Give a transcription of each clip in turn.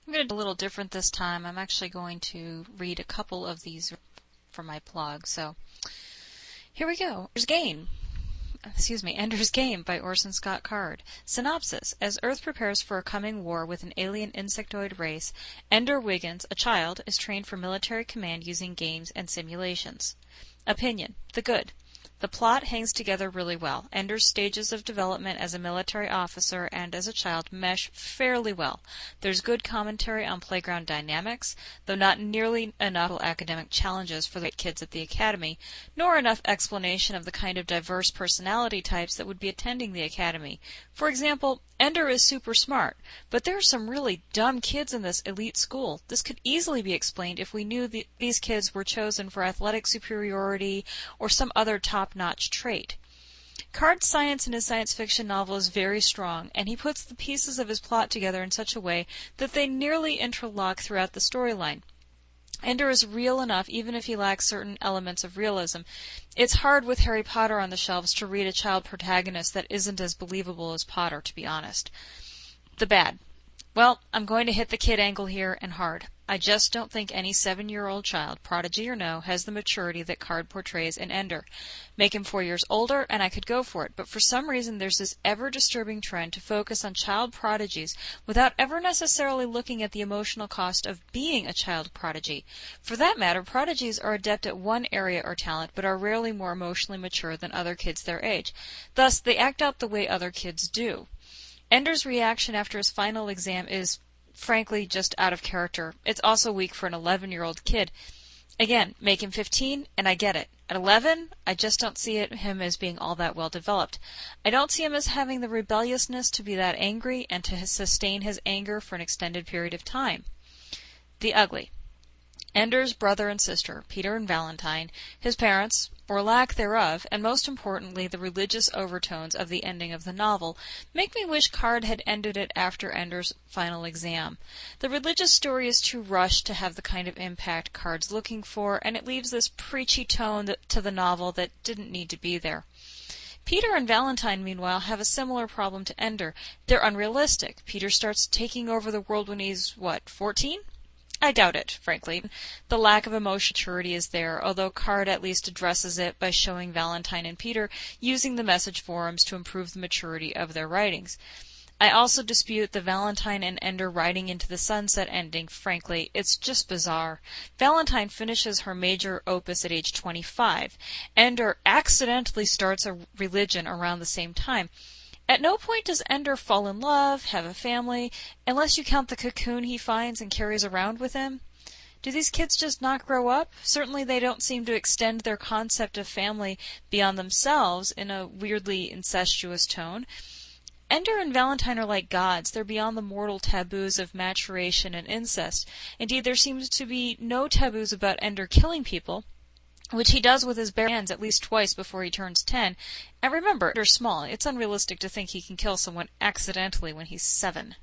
I'm going to do a little different this time. I'm actually going to read a couple of these from my blog. So here we go. Ender's Game by Orson Scott Card. Synopsis. As Earth prepares for a coming war with an alien insectoid race, Ender Wiggins, a child, is trained for military command using games and simulations. Opinion. The good. The plot hangs together really well. Ender's stages of development as a military officer and as a child mesh fairly well. There's good commentary on playground dynamics, though not nearly enough academic challenges for the kids at the academy, nor enough explanation of the kind of diverse personality types that would be attending the academy. For example, Ender is super smart, but there are some really dumb kids in this elite school. This could easily be explained if we knew these kids were chosen for athletic superiority or some other top-notch trait. Card's science in his science fiction novel is very strong, and he puts the pieces of his plot together in such a way that they nearly interlock throughout the storyline. Ender is real enough even if he lacks certain elements of realism. It's hard with Harry Potter on the shelves to read a child protagonist that isn't as believable as Potter, to be honest. The bad. Well, I'm going to hit the kid angle here, and hard. I just don't think any 7-year-old child, prodigy or no, has the maturity that Card portrays in Ender. Make him 4 years older, and I could go for it, but for some reason there's this ever-disturbing trend to focus on child prodigies without ever necessarily looking at the emotional cost of being a child prodigy. For that matter, prodigies are adept at one area or talent, but are rarely more emotionally mature than other kids their age. Thus, they act out the way other kids do. Ender's reaction after his final exam is, frankly, just out of character. It's also weak for an 11-year-old kid. Again, make him 15, and I get it. At 11, I just don't see him as being all that well developed. I don't see him as having the rebelliousness to be that angry and to sustain his anger for an extended period of time. The ugly. Ender's brother and sister, Peter and Valentine, his parents, or lack thereof, and most importantly the religious overtones of the ending of the novel, make me wish Card had ended it after Ender's final exam. The religious story is too rushed to have the kind of impact Card's looking for, and it leaves this preachy tone to the novel that didn't need to be there. Peter and Valentine, meanwhile, have a similar problem to Ender. They're unrealistic. Peter starts taking over the world when he's, 14? I doubt it, frankly. The lack of emotional maturity is there, although Card at least addresses it by showing Valentine and Peter using the message forums to improve the maturity of their writings. I also dispute the Valentine and Ender riding into the sunset ending, frankly. It's just bizarre. Valentine finishes her major opus at age 25. Ender accidentally starts a religion around the same time. At no point does Ender fall in love, have a family, unless you count the cocoon he finds and carries around with him. Do these kids just not grow up? Certainly they don't seem to extend their concept of family beyond themselves in a weirdly incestuous tone. Ender and Valentine are like gods. They're beyond the mortal taboos of maturation and incest. Indeed, there seems to be no taboos about Ender killing people, which he does with his bare hands at least twice before he turns 10. And remember, Ender's small. It's unrealistic to think he can kill someone accidentally when he's 7.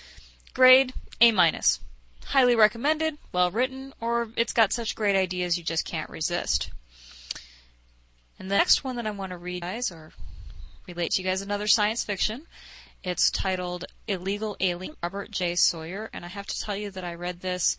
Grade, A-. Highly recommended, well written, or it's got such great ideas you just can't resist. And the next one that I want to read, guys, or relate to you guys, another science fiction. It's titled Illegal Alien, Robert J. Sawyer, and I have to tell you that I read this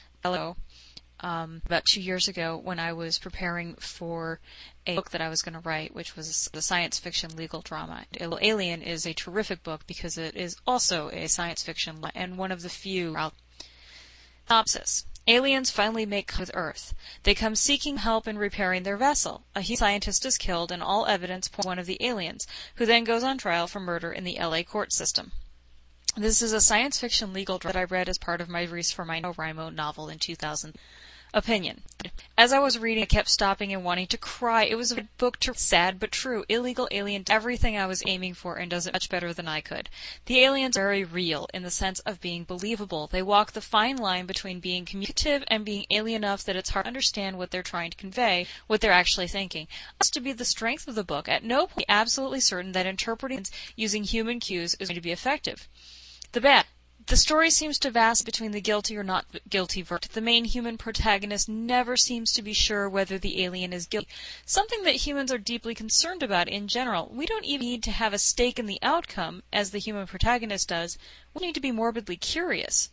about 2 years ago when I was preparing for a book that I was going to write, which was the science fiction legal drama. Illegal Alien is a terrific book because it is also a science fiction and one of the few. Synopsis. Aliens finally make contact with Earth. They come seeking help in repairing their vessel. A human scientist is killed and all evidence points to one of the aliens, who then goes on trial for murder in the LA court system. This is a science fiction legal drama that I read as part of my research for my NaNoWriMo novel in 2000. Opinion. As I was reading, I kept stopping and wanting to cry. It was a book sad but true. Illegal Alien did everything I was aiming for and does it much better than I could. The aliens are very real in the sense of being believable. They walk the fine line between being communicative and being alien enough that it's hard to understand what they're trying to convey, what they're actually thinking. That's to be the strength of the book. At no point am I absolutely certain that interpreting using human cues is going to be effective. The bad. The story seems to vacillate between the guilty or not guilty verdict. The main human protagonist never seems to be sure whether the alien is guilty, something that humans are deeply concerned about in general. We don't even need to have a stake in the outcome, as the human protagonist does. We need to be morbidly curious.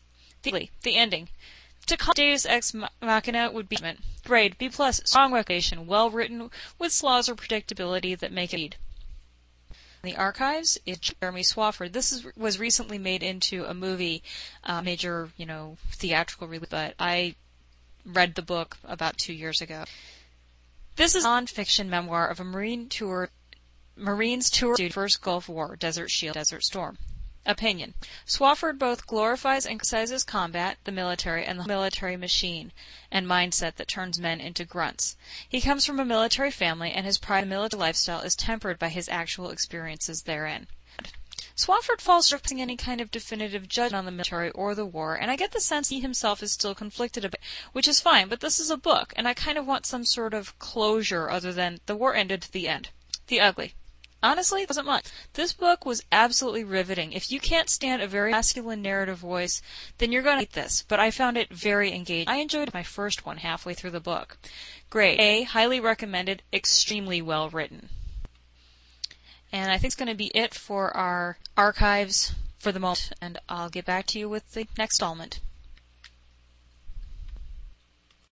The ending. To call Deus Ex Machina would be grade B+, strong recommendation, well written, with flaws or predictability that make it read. The Archives is Jeremy Swafford. This was recently made into a movie, major, theatrical release, but I read the book about 2 years ago. This is a non-fiction memoir of a Marine's tour through the First Gulf War, Desert Shield, Desert Storm. Opinion. Swafford both glorifies and criticizes combat, the military, and the military machine and mindset that turns men into grunts. He comes from a military family, and his pride in the military lifestyle is tempered by his actual experiences therein. Swafford falls short of any kind of definitive judgment on the military or the war, and I get the sense he himself is still conflicted about it, which is fine, but this is a book, and I kind of want some sort of closure other than the war ended, the end. The ugly. Honestly, it wasn't much. This book was absolutely riveting. If you can't stand a very masculine narrative voice, then you're going to hate this, but I found it very engaging. I enjoyed my first one halfway through the book. Grade A, highly recommended, extremely well written. And I think it's going to be it for our archives for the moment, and I'll get back to you with the next installment.